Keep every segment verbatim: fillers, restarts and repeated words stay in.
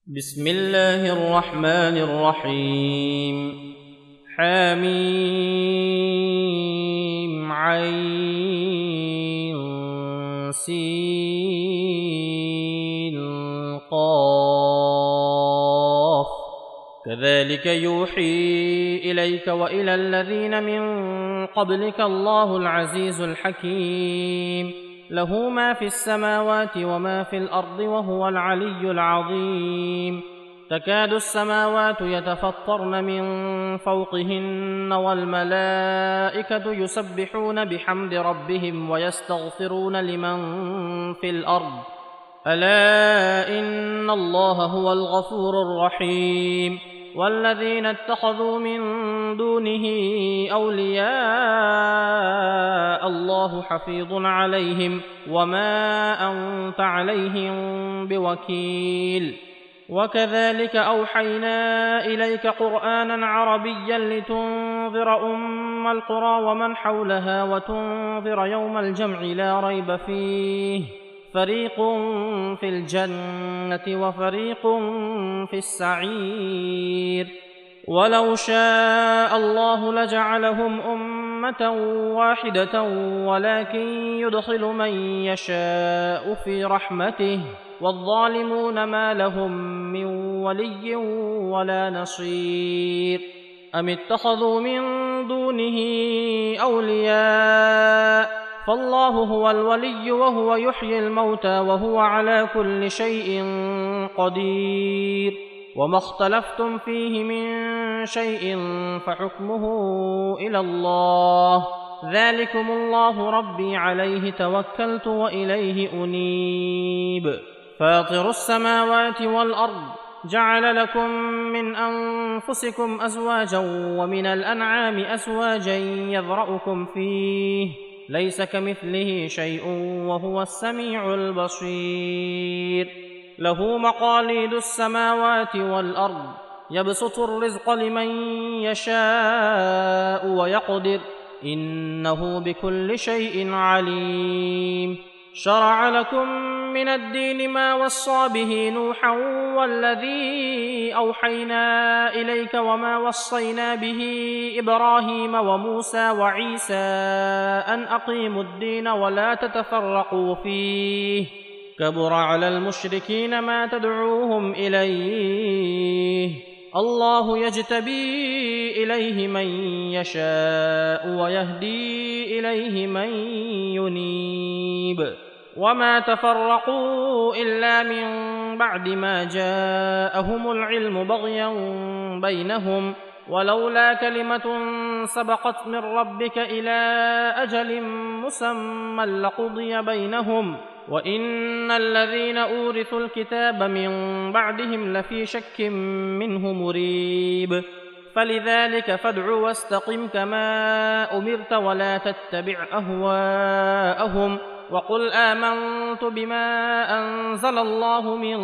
بسم الله الرحمن الرحيم حميم عين سين قاف كذلك يوحي إليك وإلى الذين من قبلك الله العزيز الحكيم له ما في السماوات وما في الأرض وهو العلي العظيم تكاد السماوات يتفطرن من فوقهن والملائكة يسبحون بحمد ربهم ويستغفرون لمن في الأرض ألا إن الله هو الغفور الرحيم والذين اتخذوا من دونه أولياء الله حفيظ عليهم وما أنت عليهم بوكيل وكذلك أوحينا إليك قرآنا عربيا لتنذر أم القرى ومن حولها وتنذر يوم الجمع لا ريب فيه فريق في الجنة وفريق في السعير ولو شاء الله لجعلهم أمة واحدة ولكن يدخل من يشاء في رحمته والظالمون ما لهم من ولي ولا نصير أم اتخذوا من دونه أولياء فالله هو الولي وهو يحيي الموتى وهو على كل شيء قدير وما اختلفتم فيه من شيء فحكمه إلى الله ذلكم الله ربي عليه توكلت وإليه أنيب فاطر السماوات والأرض جعل لكم من أنفسكم أزواجا ومن الأنعام أزواجا يذرأكم فيه ليس كمثله شيء وهو السميع البصير له مقاليد السماوات والأرض يبسط الرزق لمن يشاء ويقدر إنه بكل شيء عليم شرع لكم من الدين ما وصى به نوحا والذي أوحينا إليك وما وصينا به إبراهيم وموسى وعيسى أن أقيموا الدين ولا تتفرقوا فيه كبر على المشركين ما تدعوهم إليه الله يجتبي إليه من يشاء ويهدي إليه من ينيب وما تفرقوا إلا من بعد ما جاءهم العلم بغيا بينهم ولولا كلمة سبقت من ربك إلى أجل مسمى لقضي بينهم وإن الذين أورثوا الكتاب من بعدهم لفي شك منه مريب فلذلك فادع واستقم كما أمرت ولا تتبع أهواءهم وقل آمنت بما أنزل الله من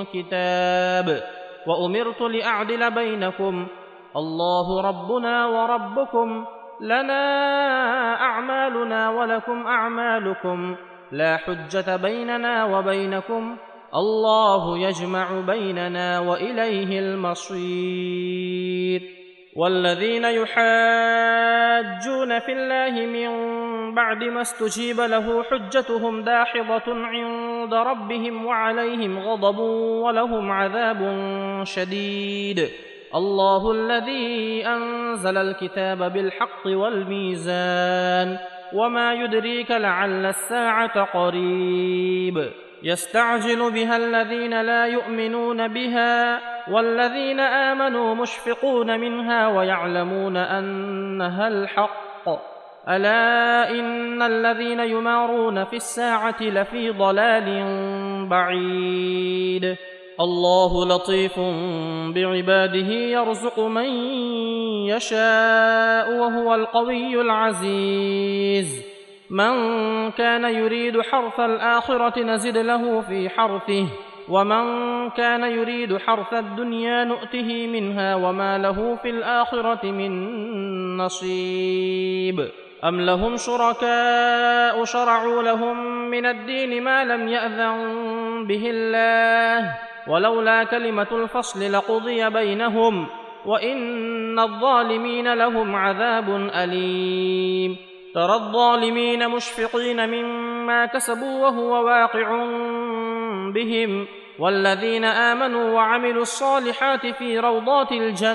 كتاب وأمرت لأعدل بينكم الله ربنا وربكم لنا أعمالنا ولكم أعمالكم لا حجة بيننا وبينكم الله يجمع بيننا وإليه المصير والذين يحاجون في الله من بعد ما استجيب له حجتهم داحضة عند ربهم وعليهم غضب ولهم عذاب شديد الله الذي أنزل الكتاب بالحق والميزان وما يدريك لعل الساعة قريب يستعجل بها الذين لا يؤمنون بها والذين آمنوا مشفقون منها ويعلمون أنها الحق ألا إن الذين يمارون في الساعة لفي ضلال بعيد الله لطيف بعباده يرزق من يشاء وهو القوي العزيز من كان يريد حرث الآخرة نزد له في حرثه ومن كان يريد حرث الدنيا نؤته منها وما له في الآخرة من نصيب أم لهم شركاء شرعوا لهم من الدين ما لم يأذن به الله ولولا كلمة الفصل لقضي بينهم وإن الظالمين لهم عذاب أليم ترى الظالمين مشفقين مما كسبوا وهو واقع بهم والذين آمنوا وعملوا الصالحات في روضات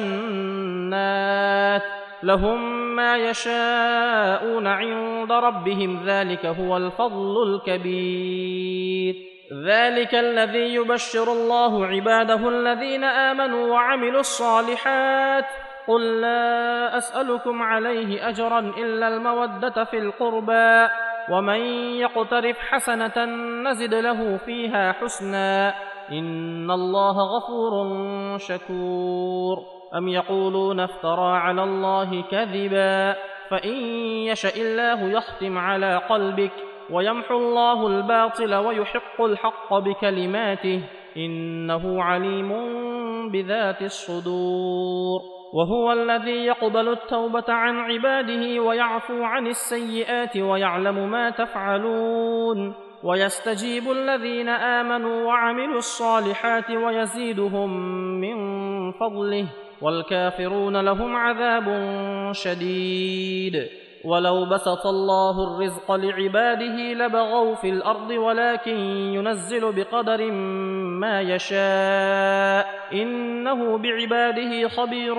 الجنات لهم ما يشاءون عند ربهم ذلك هو الفضل الكبير ذلك الذي يبشر الله عباده الذين آمنوا وعملوا الصالحات قل لا أسألكم عليه أجرا إلا المودة في القربى ومن يقترف حسنة نزد له فيها حسنا إن الله غفور شكور أم يقولون افترى على الله كذبا فإن يشأ الله يختم على قلبك ويمحو الله الباطل ويحق الحق بكلماته إنه عليم بذات الصدور وهو الذي يقبل التوبة عن عباده ويعفو عن السيئات ويعلم ما تفعلون ويستجيب الذين آمنوا وعملوا الصالحات ويزيدهم من فضله والكافرون لهم عذاب شديد ولو بسط الله الرزق لعباده لبغوا في الأرض ولكن ينزل بقدر ما يشاء إنه بعباده خبير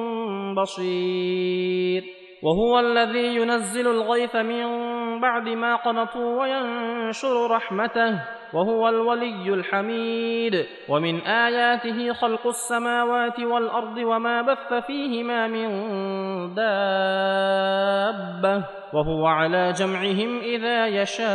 بصير وهو الذي ينزل الغيث من بعد ما قنطوا وينشر رحمته وهو الولي الحميد ومن آياته خلق السماوات والأرض وما بث فيهما من دابة وهو على جمعهم إذا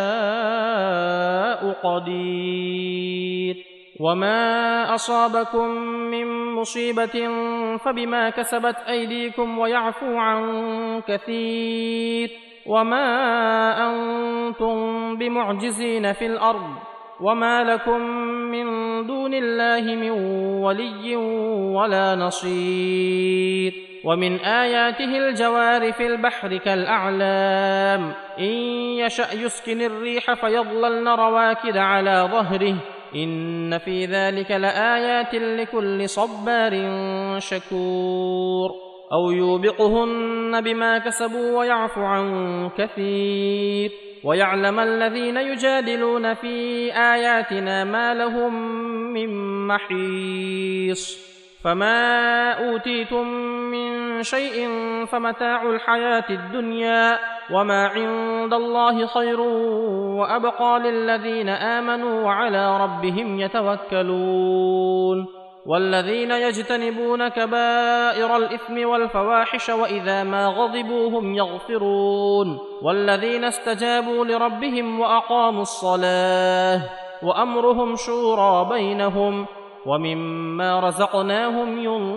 يشاء قدير وما أصابكم من مصيبة فبما كسبت أيديكم ويعفو عن كثير وما أنتم بمعجزين في الأرض وما لكم من دون الله من ولي ولا نصير ومن آياته الجوار في البحر كالأعلام إن يشأ يسكن الريح فيظللن رواكد على ظهره إن في ذلك لآيات لكل صبار شكور أو يوبقهن بما كسبوا ويعفو عن كثير ويعلم الذين يجادلون في آياتنا ما لهم من محيص فما أوتيتم من شيء فمتاع الحياة الدنيا وما عند الله خير وأبقى للذين آمنوا وعلى ربهم يتوكلون والذين يجتنبون كبائر الإثم والفواحش وإذا ما غضبوا هم يغفرون والذين استجابوا لربهم وأقاموا الصلاة وأمرهم شورى بينهم ومما رزقناهم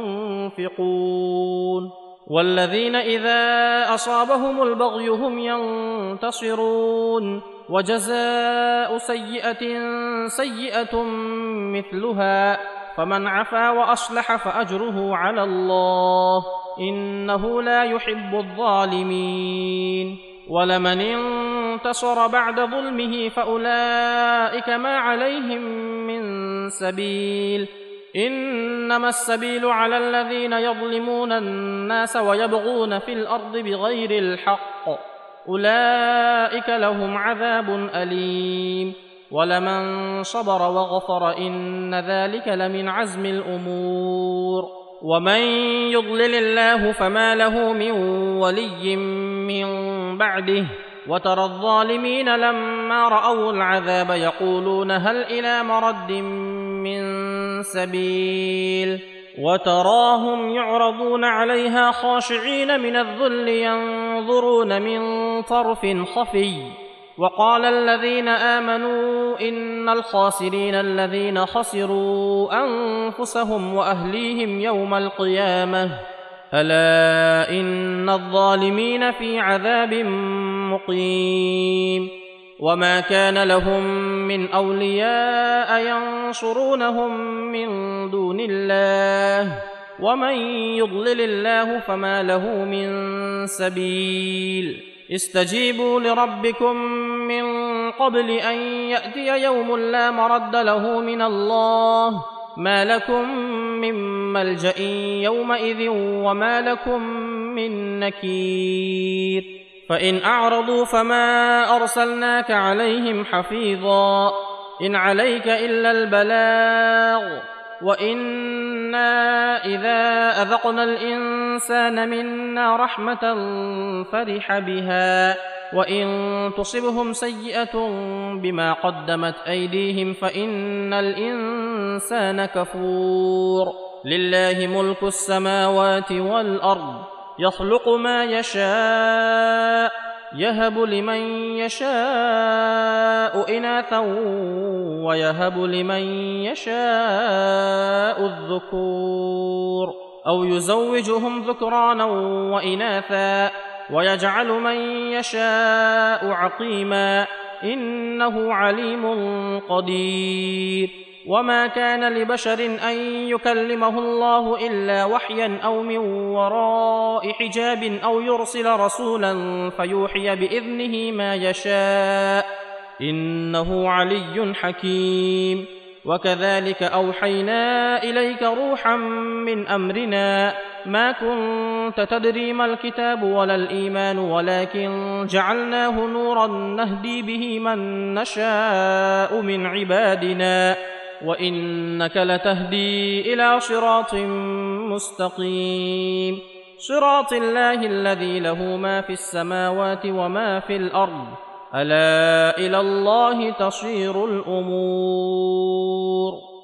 ينفقون والذين إذا أصابهم البغي هم ينتصرون وجزاء سيئة سيئة مثلها فمن عفا وأصلح فأجره على الله إنه لا يحب الظالمين ولمن انتصر بعد ظلمه فأولئك ما عليهم من سبيل إنما السبيل على الذين يظلمون الناس ويبغون في الأرض بغير الحق أولئك لهم عذاب أليم ولمن صبر وغفر إن ذلك لمن عزم الأمور ومن يضلل الله فما له من ولي من بعده وترى الظالمين لما رأوا العذاب يقولون هل إلى مرد من سبيل وتراهم يعرضون عليها خاشعين من الذل ينظرون من طرف خفي وقال الذين آمنوا إن الخاسرين الذين خسروا أنفسهم وأهليهم يوم القيامة ألا إن الظالمين في عذاب مقيم وما كان لهم من أولياء ينصرونهم من دون الله ومن يضلل الله فما له من سبيل استجيبوا لربكم من قبل أن يأتي يوم لا مرد له من الله ما لكم من ملجأ يومئذ وما لكم من نكير فإن أعرضوا فما أرسلناك عليهم حفيظا إن عليك إلا البلاغ وإنا إذا أذقنا الإنسان منا رحمة فرح بها وإن تصبهم سيئة بما قدمت أيديهم فإن الإنسان كفور لله ملك السماوات والأرض يخلق ما يشاء يهب لمن يشاء إناثا ويهب لمن يشاء الذكور أو يزوجهم ذكرانا وإناثا ويجعل من يشاء عقيما إنه عليم قدير وما كان لبشر أن يكلمه الله إلا وحيا أو من وراء حجاب أو يرسل رسولا فيوحي بإذنه ما يشاء إنه علي حكيم وكذلك أوحينا إليك روحا من أمرنا ما كنت تدري ما الكتاب ولا الإيمان ولكن جعلناه نورا نهدي به من نشاء من عبادنا وإنك لتهدي إلى صراط مستقيم صراط الله الذي له ما في السماوات وما في الأرض ألا إلى الله تصير الأمور